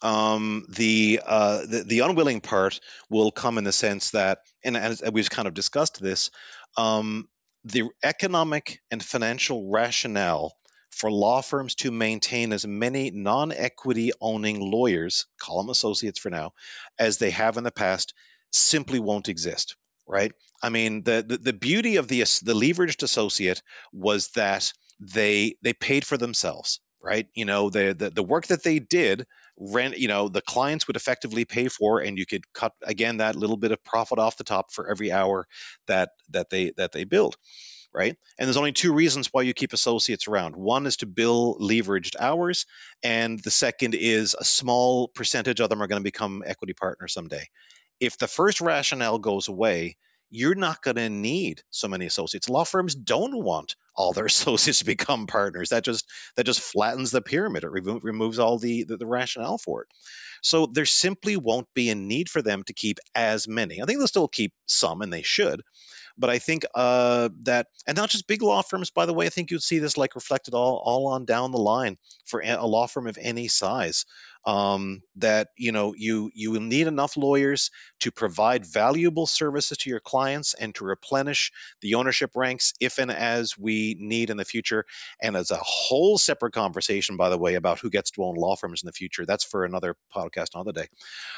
Um, the, uh, the the unwilling part will come in the sense that, and as we've kind of discussed this, um, the economic and financial rationale for law firms to maintain as many non-equity owning lawyers, call them associates for now, as they have in the past, simply won't exist, right? I mean, the, the the beauty of the the leveraged associate was that they they paid for themselves, right? You know, the the, the work that they did, rent, you know, the clients would effectively pay for, and you could cut again that little bit of profit off the top for every hour that that they that they build. Right. And there's only two reasons why you keep associates around. One is to bill leveraged hours, and the second is a small percentage of them are going to become equity partners someday. if the first rationale goes away, you're not going to need so many associates. Law firms don't want all their associates to become partners. That just that just flattens the pyramid. It remo- removes all the, the the rationale for it. So there simply won't be a need for them to keep as many. I think they'll still keep some, and they should. But I think uh, that, and not just big law firms, by the way, I think you'd see this like reflected all, all on down the line for a law firm of any size. Um, that you know you you will need enough lawyers to provide valuable services to your clients and to replenish the ownership ranks if and as we need in the future. And as a whole separate conversation, by the way, about who gets to own law firms in the future. That's for another podcast another day.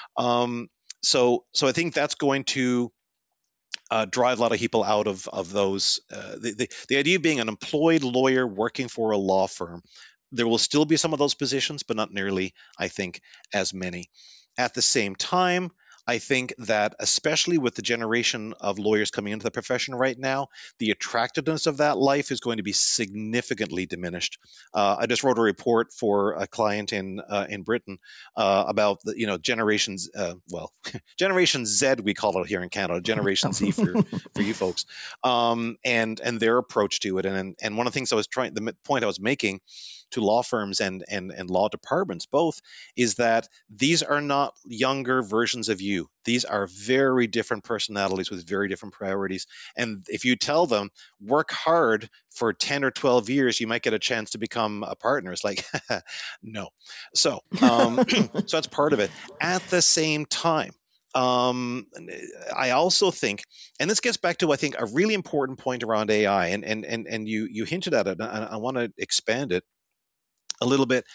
Um, so so I think that's going to Uh, drive a lot of people out of of those. Uh, the, the the idea of being an employed lawyer working for a law firm, there will still be some of those positions, but not nearly, I think, as many. At the same time, I think that especially with the generation of lawyers coming into the profession right now, the attractiveness of that life is going to be significantly diminished. Uh, I just wrote a report for a client in uh, in Britain uh, about the you know generations. Uh, well, Generation Z we call it here in Canada. Generation Z for for you folks, um, and and their approach to it. And and one of the things I was trying, the point I was making to law firms and and and law departments both, is that these are not younger versions of you. These are very different personalities with very different priorities. And if you tell them, work hard for ten or twelve years, you might get a chance to become a partner. It's like, no. So, um, so that's part of it. At the same time, um, I also think, and this gets back to, I think, a really important point around A I, and and and and you you hinted at it, and I, I want to expand it a little bit.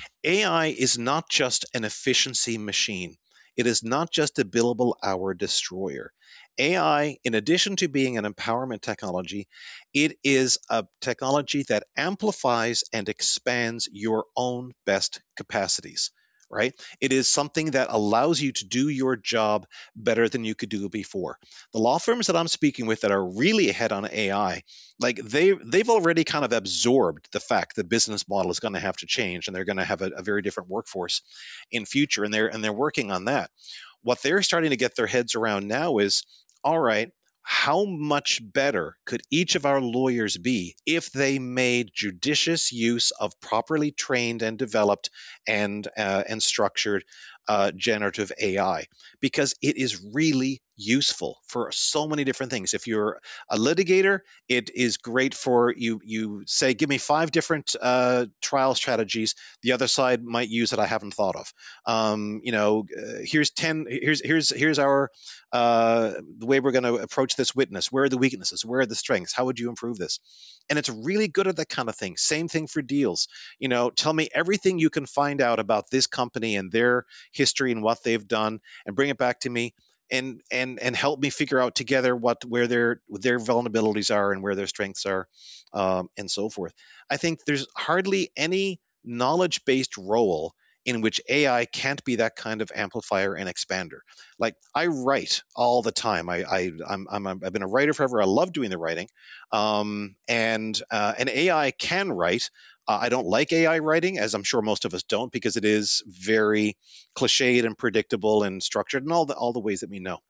A I is not just an efficiency machine. It is not just a billable hour destroyer. A I, in addition to being an empowerment technology, it is a technology that amplifies and expands your own best capacities, right? It is something that allows you to do your job better than you could do it before. The law firms that I'm speaking with that are really ahead on A I, like they they've already kind of absorbed the fact the business model is going to have to change, and they're going to have a, a very different workforce in future, and they're and they're working on that. What they're starting to get their heads around now is, all right, how much better could each of our lawyers be if they made judicious use of properly trained and developed and uh, and structured uh, generative A I? Because it is really useful for so many different things. If you're a litigator, it is great for you. You say, give me five different uh, trial strategies. The other side might use that I haven't thought of. Um, you know, uh, here's ten. Here's here's here's our uh, the way we're going to approach this witness. Where are the weaknesses? Where are the strengths? How would you improve this? And it's really good at that kind of thing. Same thing for deals. You know, tell me everything you can find out about this company and their history and what they've done, and bring it back to me. And and and help me figure out together what where their their vulnerabilities are and where their strengths are, um, and so forth. I think there's hardly any knowledge-based role in which A I can't be that kind of amplifier and expander. Like I write all the time. I, I I'm, I'm I've been a writer forever. I love doing the writing, um, and uh, and A I can write. Uh, I don't like A I writing, as I'm sure most of us don't, because it is very cliched and predictable and structured in all the all the ways that we know.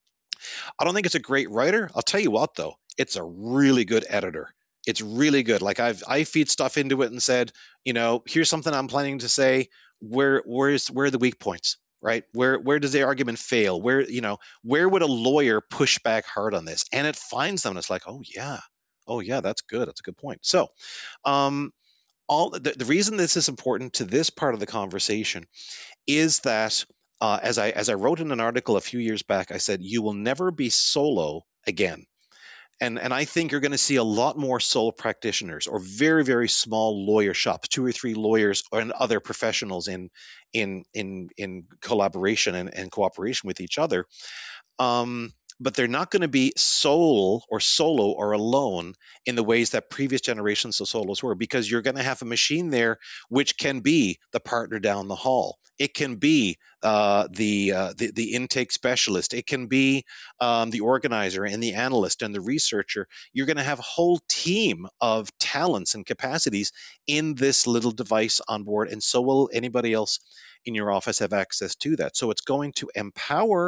I don't think it's a great writer. I'll tell you what, though, it's a really good editor. It's really good. Like I've I feed stuff into it and said, you know, here's something I'm planning to say. Where where's where are the weak points? Right? Where where does the argument fail? Where, you know, where would a lawyer push back hard on this? And it finds them, and it's like, oh yeah, oh yeah, that's good. That's a good point. So, um, all the, the reason this is important to this part of the conversation is that uh, as I as I wrote in an article a few years back, I said you will never be solo again. And and I think you're going to see a lot more sole practitioners or very very small lawyer shops, two or three lawyers and other professionals in in in in collaboration and, and cooperation with each other. Um, but they're not going to be sole or solo or alone in the ways that previous generations of solos were, because you're going to have a machine there which can be the partner down the hall. It can be uh, the, uh, the the intake specialist. It can be um, the organizer and the analyst and the researcher. You're going to have a whole team of talents and capacities in this little device on board, and so will anybody else in your office have access to that. So it's going to empower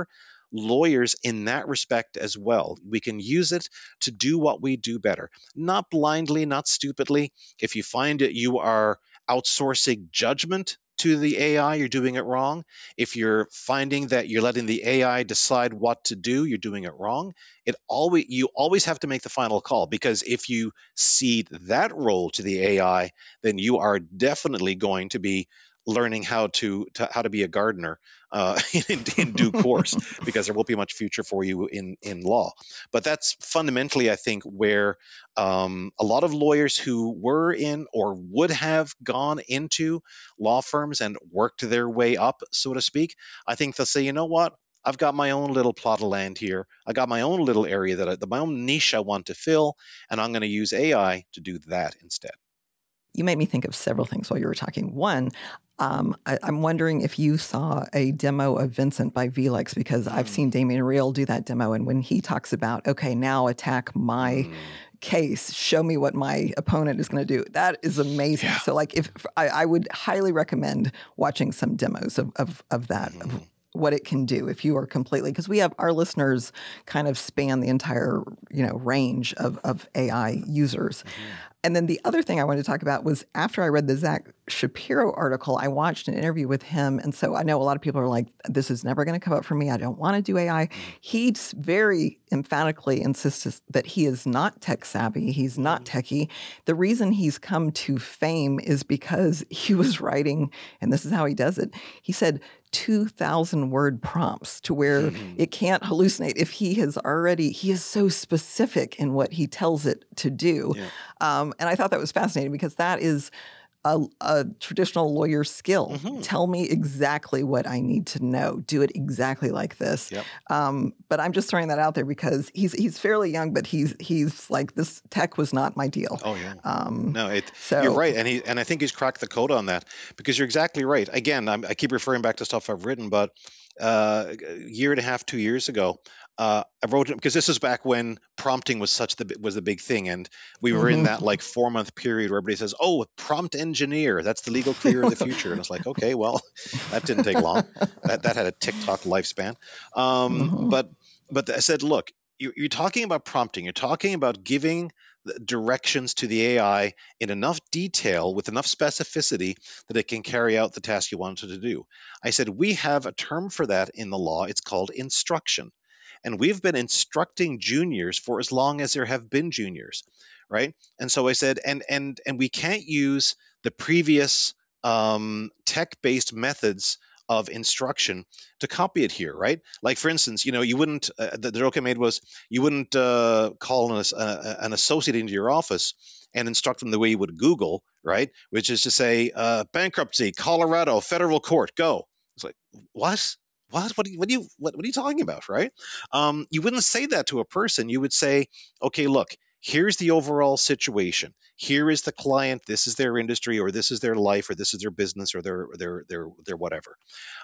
lawyers in that respect as well. We can use it to do what we do better, not blindly, not stupidly. If you find that you are outsourcing judgment to the A I, you're doing it wrong. If you're finding that you're letting the A I decide what to do, you're doing it wrong. It always you always have to make the final call, because if you cede that role to the A I, then you are definitely going to be learning how to, to how to be a gardener uh, in, in due course, because there won't be much future for you in in law. But that's fundamentally, I think, where um, a lot of lawyers who were in or would have gone into law firms and worked their way up, so to speak, I think they'll say, you know what? I've got my own little plot of land here. I got my own little area that I, my own niche I want to fill, and I'm going to use A I to do that instead. You made me think of several things while you were talking. One, um, I, I'm wondering if you saw a demo of Vincent by V LEX, because I've seen Damien Real do that demo. And when he talks about, okay, now attack my mm. case, show me what my opponent is going to do, that is amazing. Yeah. So like if I, I would highly recommend watching some demos of, of, of that, mm. of what it can do if you are completely, because we have our listeners kind of span the entire, you know, range of, of A I users. Mm-hmm. And then the other thing I wanted to talk about was after I read the Zach Shapiro article, I watched an interview with him. And so I know a lot of people are like, this is never going to come up for me. I don't want to do A I. He very emphatically insists that he is not tech savvy. He's not techie. The reason he's come to fame is because he was writing, and this is how he does it. He said two thousand word prompts to where mm-hmm. it can't hallucinate. If he has already, he is so specific in what he tells it to do. Yeah. Um, and I thought that was fascinating, because that is a, a traditional lawyer skill. Mm-hmm. Tell me exactly what I need to know. Do it exactly like this. Yep. Um, but I'm just throwing that out there because he's he's fairly young, but he's he's like, this tech was not my deal. Oh yeah. Um, no, it, so, you're right, and he and I think he's cracked the code on that, because you're exactly right. Again, I'm, I keep referring back to stuff I've written, but uh, a year and a half, two years ago, Uh, I wrote it because this was back when prompting was such the was a big thing, and we were mm-hmm. in that like four month period where everybody says, "Oh, prompt engineer, that's the legal career of the future." And it's like, okay, well, that didn't take long. That that had a TikTok lifespan. Um, mm-hmm. But but I said, look, you, you're talking about prompting. You're talking about giving directions to the A I in enough detail with enough specificity that it can carry out the task you wanted to do. I said, we have a term for that in the law. It's called instruction. And we've been instructing juniors for as long as there have been juniors, right? And so I said, and and and we can't use the previous um, tech-based methods of instruction to copy it here, right? Like for instance, you know, you wouldn't. Uh, the, the joke I made was you wouldn't uh, call an, uh, an associate into your office and instruct them the way you would Google, right? Which is to say, uh, bankruptcy, Colorado, federal court, go. It's like, what? What? What are you? What are you? What, what are you talking about? Right? Um, you wouldn't say that to a person. You would say, "Okay, look. Here's the overall situation. Here is the client. This is their industry, or this is their life, or this is their business, or their their their their whatever.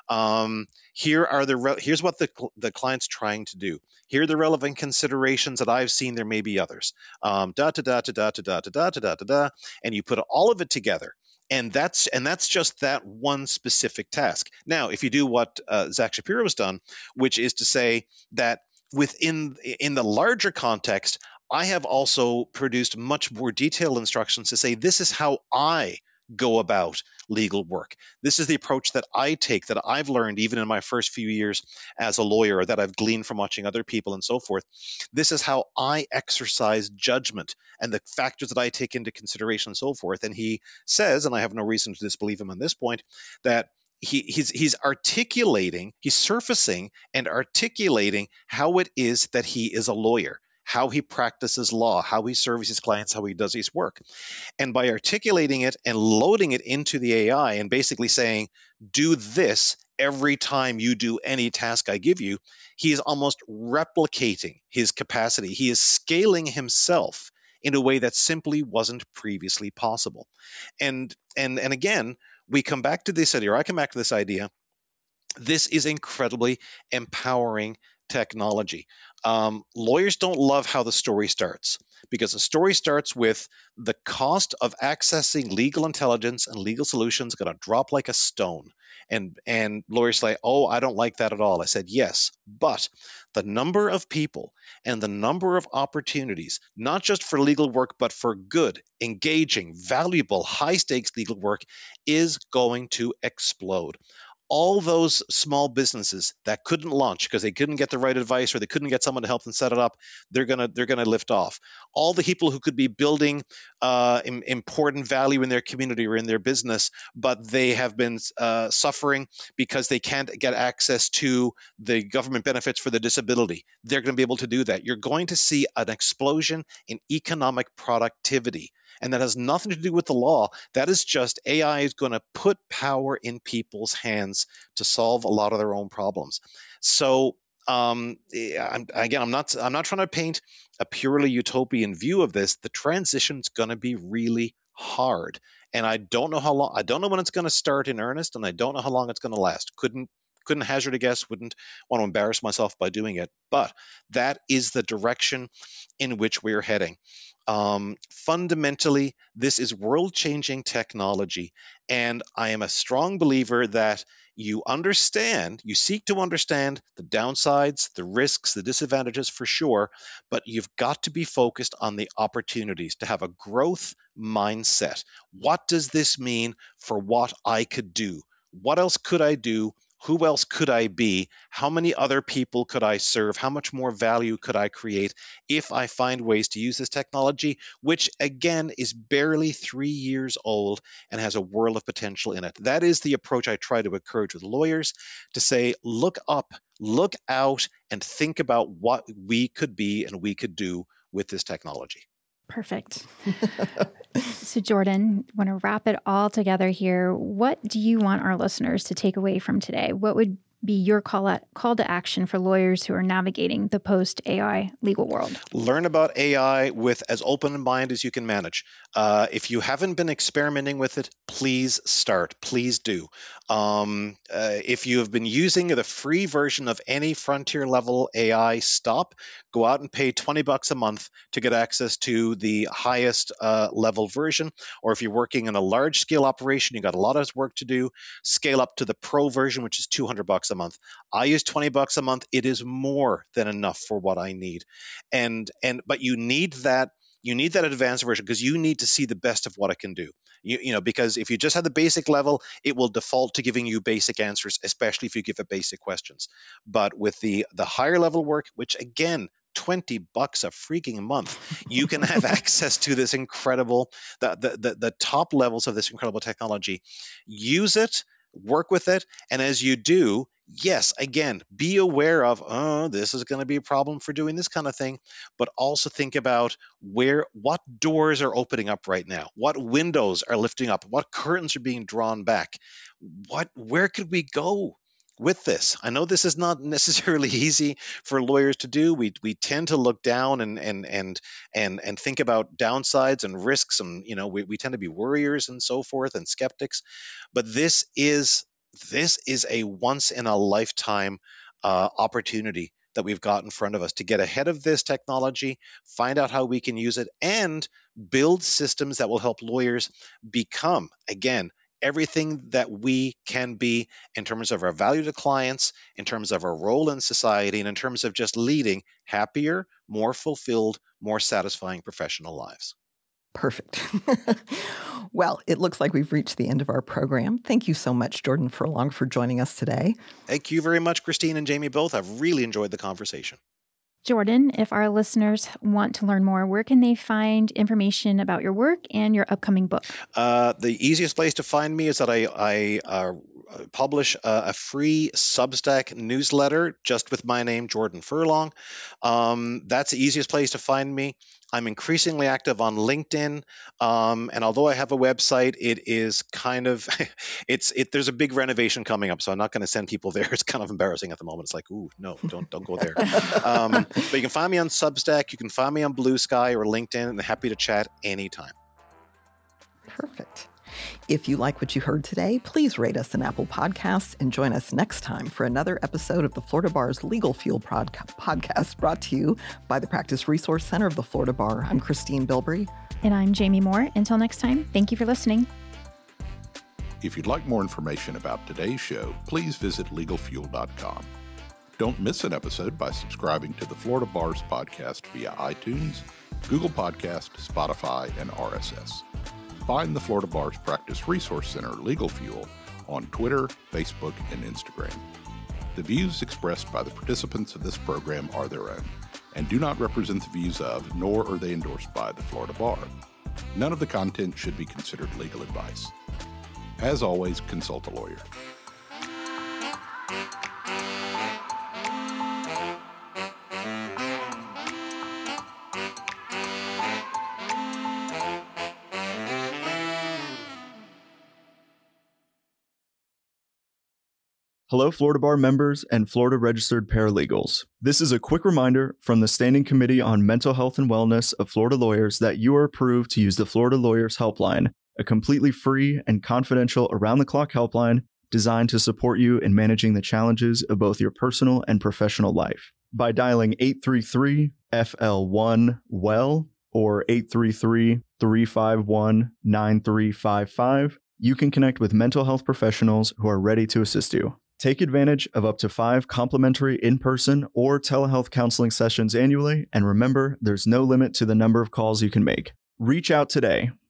Um, here are the re- here's what the the client's trying to do. Here are the relevant considerations that I've seen. There may be others. Um, da da da da da da da da da da da da. And you put all of it together." And that's and that's just that one specific task. Now, if you do what uh, Zach Shapiro has done, which is to say that within in the larger context, I have also produced much more detailed instructions to say this is how I go about legal work. This is the approach that I take, that I've learned even in my first few years as a lawyer, or that I've gleaned from watching other people and so forth. This is how I exercise judgment and the factors that I take into consideration and so forth. And he says, and I have no reason to disbelieve him on this point, that he, he's, he's articulating, he's surfacing and articulating how it is that he is a lawyer, how he practices law, how he serves his clients, how he does his work. And by articulating it and loading it into the A I and basically saying, do this every time you do any task I give you, he is almost replicating his capacity. He is scaling himself in a way that simply wasn't previously possible. And and and again, we come back to this idea, or I come back to this idea, this is incredibly empowering technology. Um, lawyers don't love how the story starts. because the story starts with the cost of accessing legal intelligence and legal solutions going to drop like a stone. And, and lawyers say, oh, I don't like that at all. I said, yes, but the number of people and the number of opportunities, not just for legal work, but for good, engaging, valuable, high-stakes legal work, is going to explode. All those small businesses that couldn't launch because they couldn't get the right advice or they couldn't get someone to help them set it up, they're gonna they're gonna lift off. All the people who could be building uh, im- important value in their community or in their business, but they have been uh, suffering because they can't get access to the government benefits for the disability, they're going to be able to do that. You're going to see an explosion in economic productivity. And that has nothing to do with the law. That is just A I is going to put power in people's hands to solve a lot of their own problems. So um, I'm, again, I'm not I'm not trying to paint a purely utopian view of this. The transition is going to be really hard, and I don't know how long. I don't know when it's going to start in earnest, and I don't know how long it's going to last. Couldn't couldn't hazard a guess. Wouldn't want to embarrass myself by doing it. But that is the direction in which we're heading. Um, fundamentally, this is world-changing technology, and I am a strong believer that you understand, you seek to understand the downsides, the risks, the disadvantages for sure, but you've got to be focused on the opportunities, to have a growth mindset. What does this mean for what I could do? What else could I do? Who else could I be? How many other people could I serve? How much more value could I create if I find ways to use this technology, which again is barely three years old and has a world of potential in it? That is the approach I try to encourage with lawyers, to say, look up, look out, and think about what we could be and we could do with this technology. Perfect. So Jordan, want to wrap it all together here. What do you want our listeners to take away from today? What would be your call, at, call to action for lawyers who are navigating the post-A I legal world? Learn about A I with as open a mind as you can manage. Uh, if you haven't been experimenting with it, please start. Please do. Um, uh, if you have been using the free version of any frontier level A I, stop. Go out and pay twenty bucks a month to get access to the highest uh, level version. Or if you're working in a large scale operation, you got a lot of work to do, scale up to the pro version, which is two hundred bucks a month. I use twenty bucks a month. It is more than enough for what I need. And, and, but you need that, you need that advanced version because you need to see the best of what it can do. You, you know, because if you just have the basic level, it will default to giving you basic answers, especially if you give it basic questions. But with the, the higher level work, which again, twenty bucks a freaking month, you can have access to this incredible, the, the, the, the top levels of this incredible technology. Use it, work with it, and as you do, yes, again, be aware of, oh, this is going to be a problem for doing this kind of thing, but also think about where, what doors are opening up right now, what windows are lifting up, what curtains are being drawn back, what, where could we go with this? I know this is not necessarily easy for lawyers to do. We we tend to look down and and and and and think about downsides and risks, and you know we, we tend to be worriers and so forth and skeptics. But this is this is a once in a lifetime uh, opportunity that we've got in front of us to get ahead of this technology, find out how we can use it, and build systems that will help lawyers become, again, everything that we can be in terms of our value to clients, in terms of our role in society, and in terms of just leading happier, more fulfilled, more satisfying professional lives. Perfect. Well, it looks like we've reached the end of our program. Thank you so much, Jordan Furlong, for joining us today. Thank you very much, Christine and Jamie, both. I've really enjoyed the conversation. Jordan, if our listeners want to learn more, where can they find information about your work and your upcoming book? Uh, the easiest place to find me is that I, I uh, publish a, a free Substack newsletter just with my name, Jordan Furlong. Um, that's the easiest place to find me. I'm increasingly active on LinkedIn, um, and although I have a website, it is kind of, it's it. There's a big renovation coming up, so I'm not going to send people there. It's kind of embarrassing at the moment. It's like, ooh, no, don't don't go there. um, but you can find me on Substack, you can find me on Blue Sky or LinkedIn, and I'm happy to chat anytime. Perfect. If you like what you heard today, please rate us in Apple Podcasts and join us next time for another episode of the Florida Bar's Legal Fuel prod- podcast brought to you by the Practice Resource Center of the Florida Bar. I'm Christine Bilbrey. And I'm Jamie Moore. Until next time, thank you for listening. If you'd like more information about today's show, please visit legal fuel dot com. Don't miss an episode by subscribing to the Florida Bars podcast via iTunes, Google Podcast, Spotify, and R S S. Find the Florida Bars Practice Resource Center Legal Fuel on Twitter, Facebook, and Instagram. The views expressed by the participants of this program are their own and do not represent the views of, nor are they endorsed by, the Florida Bar. None of the content should be considered legal advice. As always, consult a lawyer. Hello, Florida Bar members and Florida registered paralegals. This is a quick reminder from the Standing Committee on Mental Health and Wellness of Florida Lawyers that you are approved to use the Florida Lawyers Helpline, a completely free and confidential around-the-clock helpline designed to support you in managing the challenges of both your personal and professional life. By dialing eight three three F L one W E L L or eight three three, three five one, nine three five five, you can connect with mental health professionals who are ready to assist you. Take advantage of up to five complimentary in-person or telehealth counseling sessions annually, and remember, there's no limit to the number of calls you can make. Reach out today